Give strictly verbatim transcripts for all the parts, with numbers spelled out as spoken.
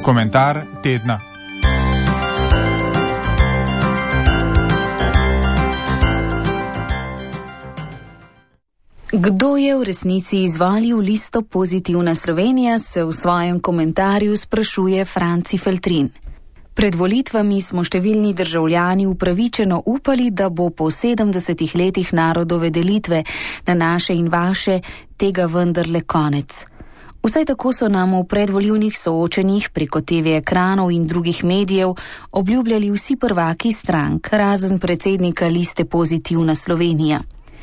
Komentar tedna. Kdo je v resnici izvolil listo Pozitivna Slovenija, se v svojem komentarju sprašuje Franci Feltrin. Pred volitvami smo številni državljani upravičeno upali, da bo po sedemdesetih letih narodove delitve na naše in vaše tega vendarle konec. Vsaj tako so nam v predvolilnih soočenjih preko te ve ekranov in drugih medijev obljubljali vsi prvaki strank, razen predsednika liste Pozitivna Slovenija.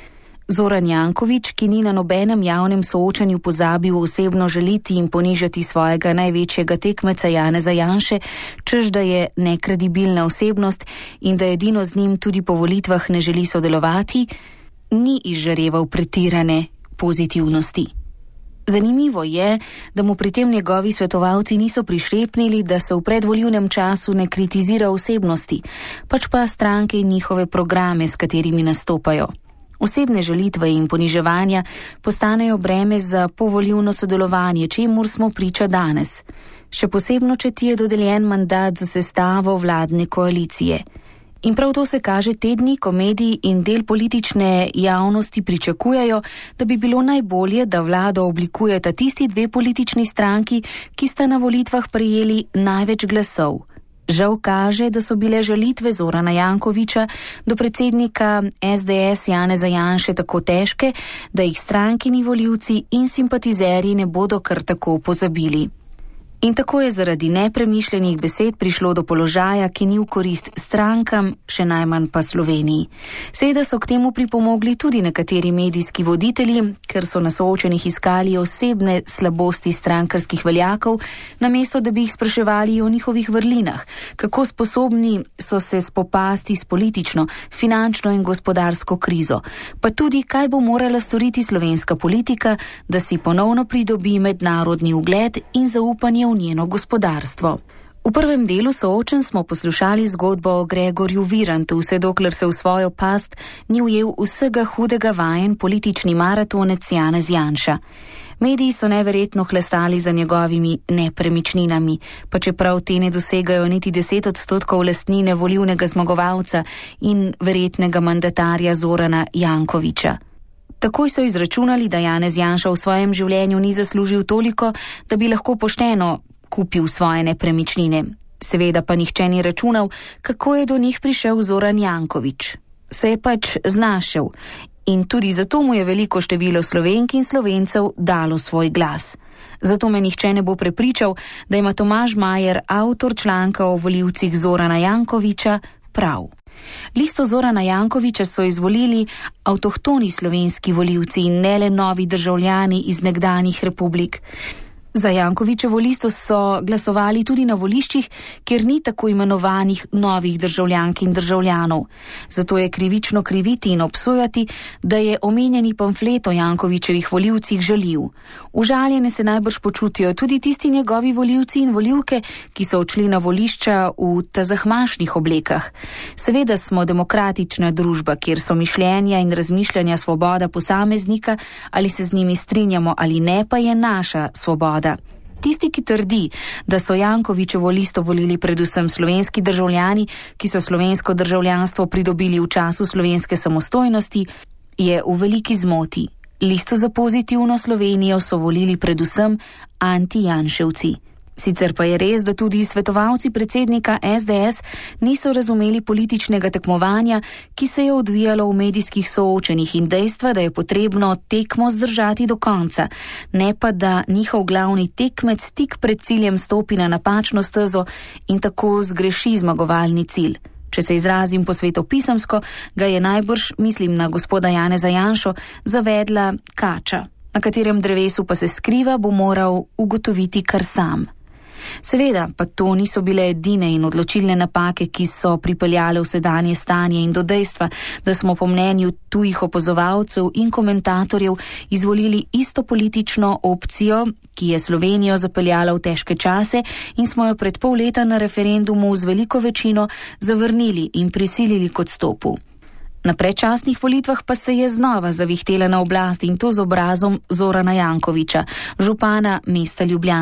Zoran Janković, ki ni na nobenem javnem soočanju pozabil osebno želiti in ponižati svojega največjega tekmeca Janeza Janše, čež da je nekredibilna osebnost in da edino z njim tudi po volitvah ne želi sodelovati, ni izžareval pretirane pozitivnosti. Zanimivo je, da mu pri tem njegovi svetovalci niso prišrepnili, da se v predvolilnem času ne kritizira osebnosti, pač pa stranke in njihove programe, s katerimi nastopajo. Osebne žalitve in poniževanja postanejo breme za povolilno sodelovanje, čemur smo priča danes. Še posebno, če ti je dodeljen mandat za sestavo vladne koalicije. In prav to se kaže te dni, ko mediji in del politične javnosti pričakujejo, da bi bilo najbolje, da vlado oblikujeta tisti dve politični stranki, ki sta na volitvah prejeli največ glasov. Žal kaže, da so bile žalitve Zorana Jankovića do predsednika es de es Janeza Janše tako težke, da jih strankini volivci in simpatizerji ne bodo kar tako pozabili. In tako je zaradi nepremišljenih besed prišlo do položaja, ki ni v korist strankam, še najmanj pa Sloveniji. Seveda so k temu pripomogli tudi nekateri medijski voditelji, ker so na soočenih iskali osebne slabosti strankarskih veljakov, namesto da bi jih spraševali o njihovih vrlinah, kako sposobni so se spopasti s politično, finančno in gospodarsko krizo, pa tudi kaj bo morala storiti slovenska politika, da si ponovno pridobi mednarodni ugled in zaupanje v njeno gospodarstvo. V prvem delu soočen smo poslušali zgodbo o Gregorju Virantu, vse dokler se v svojo past ni ujel vsega hudega vajen politični maratonec Janez Janša. Mediji so neverjetno hlestali za njegovimi nepremičninami, pa čeprav te ne dosegajo niti deset odstotkov lastnine volilnega zmagovalca in verjetnega mandatarja Zorana Jankovića. Takoj so izračunali, da Janez Janša v svojem življenju ni zaslužil toliko, da bi lahko pošteno kupil svoje nepremičnine. Seveda pa nihče ni računal, kako je do njih prišel Zoran Janković. Se je pač znašel in tudi zato mu je veliko število Slovenk in Slovencev dalo svoj glas. Zato me nihče ne bo prepričal, da ima Tomaž Majer, avtor članka o volivcih Zorana Jankovića, prav. Listo Zorana Jankovića so izvolili avtohtoni slovenski volivci in ne le novi državljani iz nekdanjih republik. Za Jankovićevo listo so glasovali tudi na voliščih, kjer ni tako imenovanih novih državljank in državljanov. Zato je krivično kriviti in obsojati, da je omenjeni pamflet o Jankovićevih volivcih žaljiv. Užaljene se najbrž počutijo tudi tisti njegovi volivci in volivke, ki so odšli na volišča v tazahmašnih oblekah. Seveda smo demokratična družba, kjer so mišljenja in razmišljanja svoboda posameznika, ali se z njimi strinjamo ali ne, pa je naša svoboda. Tisti, ki trdi, da so Jankovićevo listo volili predvsem slovenski državljani, ki so slovensko državljanstvo pridobili v času slovenske samostojnosti, je v veliki zmoti. Listo za Pozitivno Slovenijo so volili predvsem anti-Janševci. Sicer pa je res, da tudi svetovalci predsednika es de es niso razumeli političnega tekmovanja, ki se je odvijalo v medijskih soočenjih in dejstva, da je potrebno tekmo zdržati do konca, ne pa da njihov glavni tekmec tik pred ciljem stopi na napačno stezo in tako zgreši zmagovalni cilj. Če se izrazim po svetopisemsko, ga je najbrž, mislim na gospoda Janeza Janšo, zavedla kača, na katerem drevesu pa se skriva, bo moral ugotoviti kar sam. Seveda pa to niso bile edine in odločilne napake, ki so pripeljale v sedanje stanje in do dejstva, da smo po mnenju tujih opazovalcev in komentatorjev izvolili isto politično opcijo, ki je Slovenijo zapeljala v težke čase in smo jo pred pol leta na referendumu z veliko večino zavrnili in prisilili k odstopu. Na predčasnih volitvah pa se je znova zavihtela na oblast in to z obrazom Zorana Jankovića, župana mesta Ljubljane.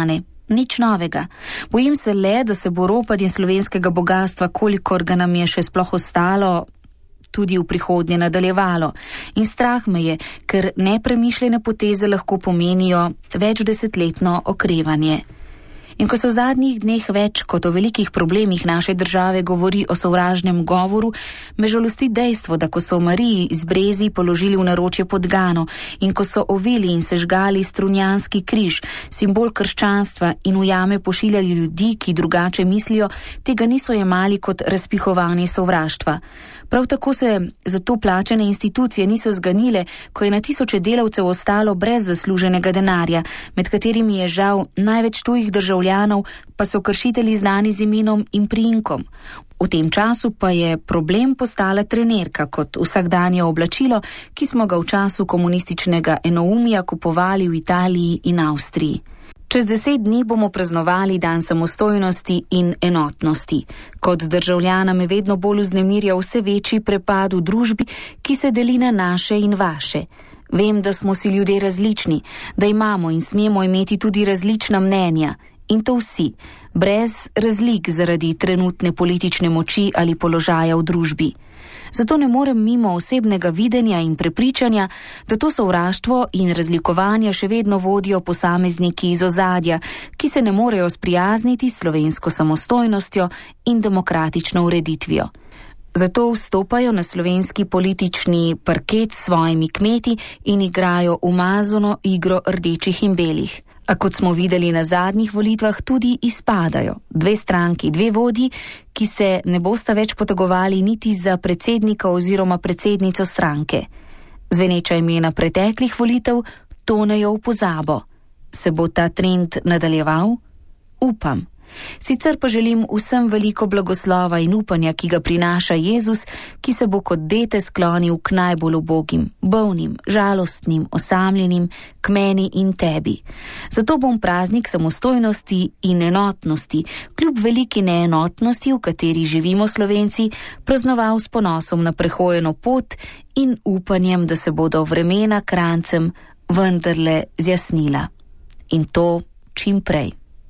Nič novega. Bojim se le, da se bo ropanje slovenskega bogatstva, kolikor ga nam je še sploh ostalo, tudi v prihodnje nadaljevalo. In strah me je, ker nepremišljene poteze lahko pomenijo večdesetletno okrevanje. In ko se v zadnjih dneh več kot o velikih problemih naše države govori o sovražnem govoru, me žalosti dejstvo, da ko so Mariji iz Brezij položili v naročje podgano in ko so ovili in sežgali strunjanski križ, simbol krščanstva, in v jame pošiljali ljudi, ki drugače mislijo, tega niso jemali kot razpihovanje sovraštva. Prav tako se zato plačane institucije niso zganile, ko je na tisoče delavcev ostalo brez zasluženega denarja, med katerimi je žal največ tujih državljanov, pa so kršitelji znani z imenom in priimkom. V tem času pa je problem postala trenerka kot vsakdanje oblačilo, ki smo ga v času komunističnega enoumja kupovali v Italiji in Avstriji. Čez deset dni bomo praznovali dan samostojnosti in enotnosti. Kot državljana me vedno bolj vznemirja vse večji prepad v družbi, ki se deli na naše in vaše. Vem, da smo si ljudje različni, da imamo in smemo imeti tudi različna mnenja. In to vsi, brez razlik zaradi trenutne politične moči ali položaja v družbi. Zato ne morem mimo osebnega videnja in prepričanja, da to sovraštvo in razlikovanja še vedno vodijo posamezniki iz ozadja, ki se ne morejo sprijazniti s slovensko samostojnostjo in demokratično ureditvijo. Zato vstopajo na slovenski politični parket s svojimi kmeti in igrajo umazano igro rdečih in belih. A kot smo videli na zadnjih volitvah, tudi izpadajo. Dve stranki, dve vodji, ki se ne bosta več potegovali niti za predsednika oziroma predsednico stranke. Zveneča imena preteklih volitev tonejo v pozabo. Se bo ta trend nadaljeval? Upam. Sicer pa želim vsem veliko blagoslova in upanja, ki ga prinaša Jezus, ki se bo kot dete sklonil k najbolj ubogim, bolnim, žalostnim, osamljenim, k meni in tebi. Zato bom praznik samostojnosti in enotnosti, kljub veliki neenotnosti, v kateri živimo Slovenci, praznoval s ponosom na prehojeno pot in upanjem, da se bodo vremena krancem vendarle zjasnila. In to čim prej.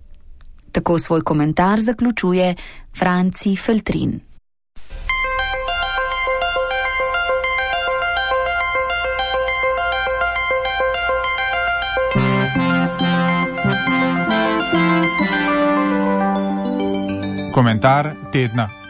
Tako svoj komentar zaključuje Franci Feltrin. Komentar tedna.